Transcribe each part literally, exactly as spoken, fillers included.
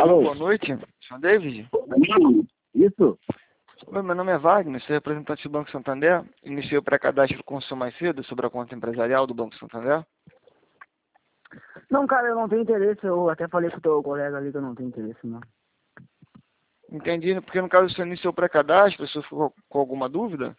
Alô, Alô? boa noite. Senhor David? Isso? Oi, meu nome é Wagner, sou representante do Banco Santander. Iniciei o pré-cadastro com o senhor mais cedo sobre a conta empresarial do Banco Santander. Não, cara, eu não tenho interesse. Eu até falei com o teu colega ali que eu não tenho interesse, não. Entendi, porque no caso o senhor iniciou o pré-cadastro, o senhor ficou com alguma dúvida?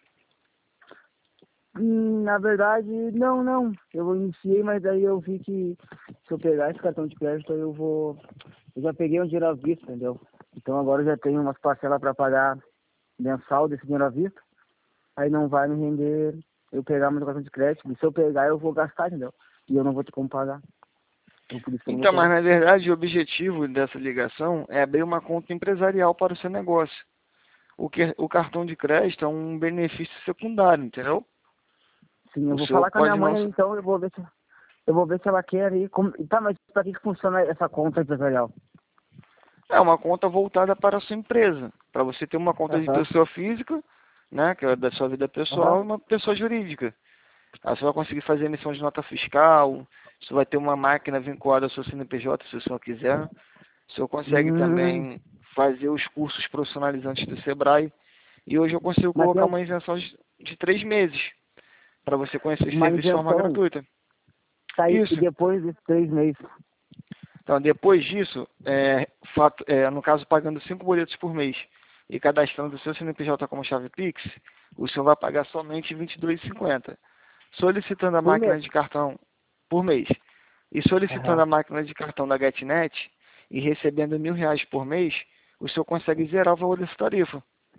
Hum, Na verdade, não, não. Eu iniciei, mas daí eu vi que se eu pegar esse cartão de crédito, eu vou... Eu já peguei um dinheiro à vista, entendeu? Então agora eu já tenho umas parcelas para pagar mensal desse dinheiro à vista. Aí não vai me render eu pegar meu cartão de crédito. E se eu pegar, eu vou gastar, entendeu? E eu não vou ter como pagar. Então por isso que eu não vou Então, mas pegar. na verdade o objetivo dessa ligação é abrir uma conta empresarial para o seu negócio. O, que, o cartão de crédito é um benefício secundário, entendeu? Sim, eu O vou senhor falar com a minha pode mãe, não... então eu vou ver se eu vou ver se ela quer aí. Como... Tá, mas para que que funciona essa conta empresarial? É uma conta voltada para a sua empresa, para você ter uma conta de Aham, pessoa física, né, que é da sua vida pessoal, aham. e uma pessoa jurídica. Aí você vai conseguir fazer emissão de nota fiscal, você vai ter uma máquina vinculada ao seu C N P J, se o senhor quiser. O senhor consegue Hum, também fazer os cursos profissionalizantes do Sebrae. E hoje eu consigo mas tem colocar al- uma isenção de, de três meses para você conhecer esse uma serviço de forma isenção gratuita. sair Isso. depois desses três meses. Então, depois disso, é, fato- é, no caso, pagando cinco boletos por mês e cadastrando o seu C N P J como chave Pix, o senhor vai pagar somente vinte e dois reais e cinquenta centavos. Solicitando a Por máquina mês. de cartão por mês e solicitando Aham. a máquina de cartão da GetNet e recebendo mil reais por mês, o senhor consegue zerar o valor dessa tarifa.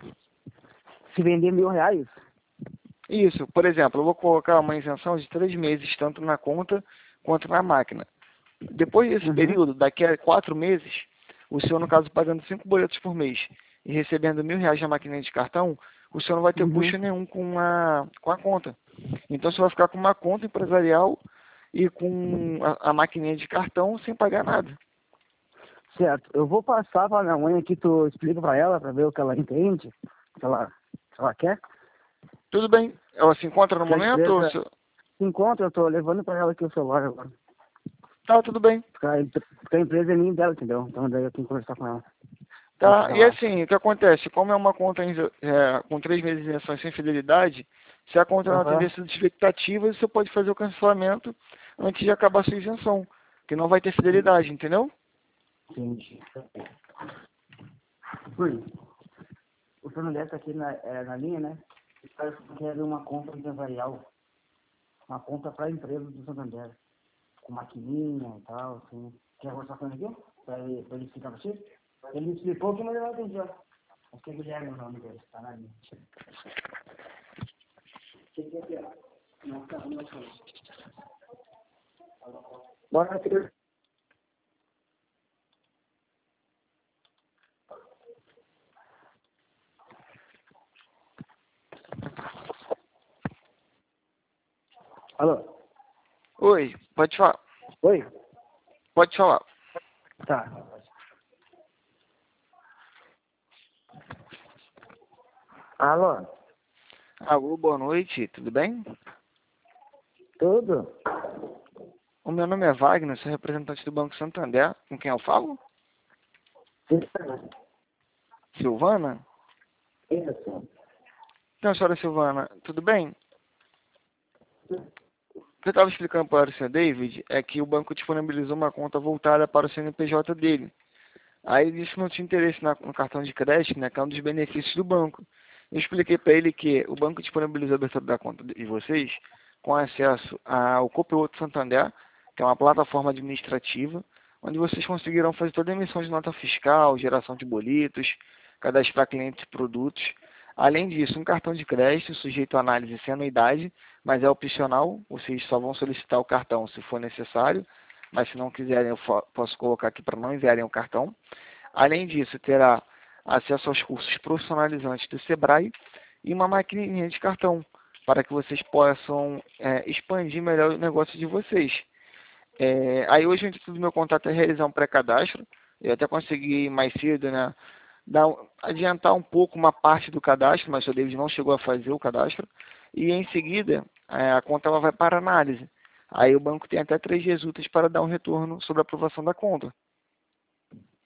Se vender mil reais? Isso, por exemplo, eu vou colocar uma isenção de três meses, tanto na conta quanto na máquina. Depois desse Uhum. período, daqui a quatro meses, o senhor, no caso, pagando cinco boletos por mês e recebendo mil reais na maquininha de cartão, o senhor não vai ter Uhum. custo nenhum com a, com a conta. Então, você vai ficar com uma conta empresarial e com a, a maquininha de cartão sem pagar nada. Certo. Eu vou passar para minha mãe aqui, tu explica para ela, para ver o que ela entende, se ela, se ela quer. Tudo bem? Ela se encontra no Porque a momento? Ou empresa se- se encontra, eu tô levando para ela aqui o celular agora. Tá, tudo bem. Porque a, empre- porque a empresa é minha e dela, entendeu? Então daí eu tenho que conversar com ela. Ver o que Tá, que e ela acha. assim, o que acontece? Como é uma conta em- é, com três meses de isenção sem fidelidade, se a conta não atender Aham. suas expectativas, você pode fazer o cancelamento antes de acabar a sua isenção, que não vai ter fidelidade, entendeu? Entendi. Oi, o seu André tá aqui na, é, na linha, né? Os caras querem uma conta empresarial. Uma conta para a empresa do Santander. Com maquininha e tal, assim. Quer conversar com ele aqui? Para ele, pra ele explicar pra você? Ele me explicou aqui, mas eu não entendi, ó. Acho que é Guilherme o nome dele, tá na linha. Que que é que é? Não, tá, não, tá. Bora, filho. Alô? Oi, pode falar. Oi? Pode falar. Tá. Alô? Alô, boa noite, tudo bem? Tudo? O meu nome é Wagner, sou representante do Banco Santander. Com quem eu falo? Silvana? Isso. Então, senhora Silvana, tudo bem? O que eu estava explicando para o senhor David é que o banco disponibilizou uma conta voltada para o C N P J dele. Aí ele disse que não tinha interesse na- no cartão de crédito, né, que é um dos benefícios do banco. Eu expliquei para ele que o banco disponibilizou a abertura da conta de vocês com acesso ao Copiloto Santander, que é uma plataforma administrativa, onde vocês conseguirão fazer toda a emissão de nota fiscal, geração de boletos, cadastrar clientes e produtos. Além disso, um cartão de crédito sujeito a análise sem anuidade, mas é opcional, vocês só vão solicitar o cartão se for necessário, mas se não quiserem eu fo- posso colocar aqui para não enviarem o cartão. Além disso, terá acesso aos cursos profissionalizantes do Sebrae e uma maquininha de cartão, para que vocês possam é, expandir melhor o negócio de vocês. É, aí hoje o intuito do meu contato é realizar um pré-cadastro. Eu até consegui mais cedo, né, dar, um- adiantar um pouco uma parte do cadastro, mas o David não chegou a fazer o cadastro. E em seguida, é, a conta ela vai para análise. Aí o banco tem até três dias úteis para dar um retorno sobre a aprovação da conta.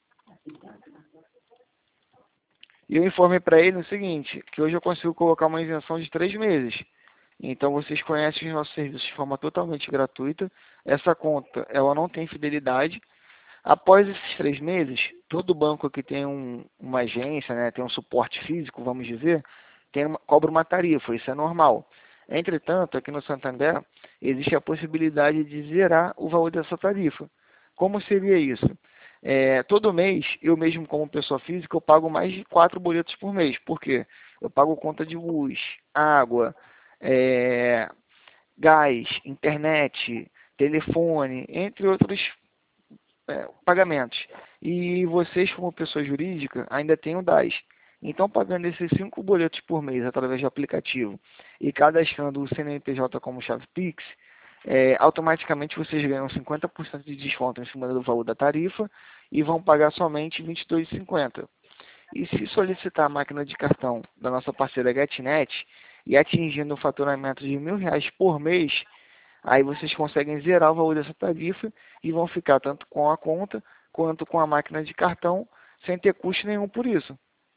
E eu informei para ele o seguinte, que hoje eu consigo colocar uma isenção de três meses. Então vocês conhecem os nossos serviços de forma totalmente gratuita. Essa conta, ela não tem fidelidade. Após esses três meses, todo banco que tem um, uma agência, né, tem um suporte físico, vamos dizer, tem uma, cobra uma tarifa, isso é normal. Entretanto, aqui no Santander, existe a possibilidade de zerar o valor dessa tarifa. Como seria isso? É, todo mês, eu mesmo como pessoa física, eu pago mais de quatro boletos por mês. Por quê? Eu pago conta de luz, água, é, gás, internet, telefone, entre outros é, pagamentos. E vocês, como pessoa jurídica, ainda têm o D A S. Então, pagando esses cinco boletos por mês através do aplicativo e cadastrando o C N P J como chave Pix, é, automaticamente vocês ganham cinquenta por cento de desconto em cima do valor da tarifa e vão pagar somente vinte e dois reais e cinquenta centavos. E se solicitar a máquina de cartão da nossa parceira GetNet e atingindo o faturamento de mil reais por mês, aí vocês conseguem zerar o valor dessa tarifa e vão ficar tanto com a conta quanto com a máquina de cartão sem ter custo nenhum por isso.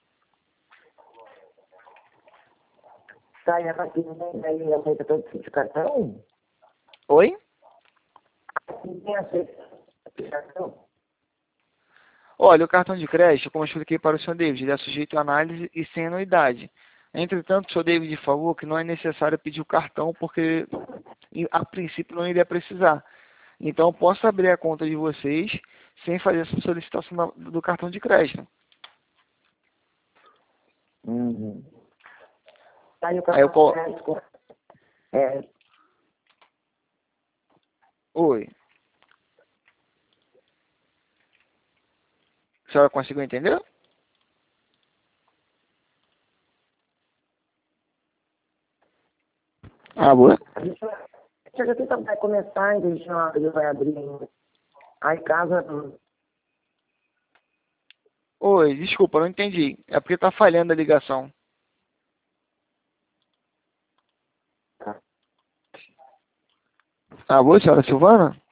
Tá, e a partir daí aceita todo tipo de cartão? Oi? Ninguém aceita cartão? Olha, o cartão de crédito, como eu expliquei para o senhor David, ele é sujeito à análise e sem anuidade. Entretanto, o senhor David falou que não é necessário pedir o cartão porque, a princípio, não iria precisar. Então, eu posso abrir a conta de vocês sem fazer essa solicitação do cartão de crédito. Uhum. Aí o Aí eu cartão colo... de crédito... É, Oi. A senhora conseguiu entender? Ah, boa. a gente vai... Chega aqui, vai começar, a gente não vai abrir ainda. Aí casa... Oi, desculpa, não entendi. É porque está falhando a ligação. Ah, boa, senhora Silvana?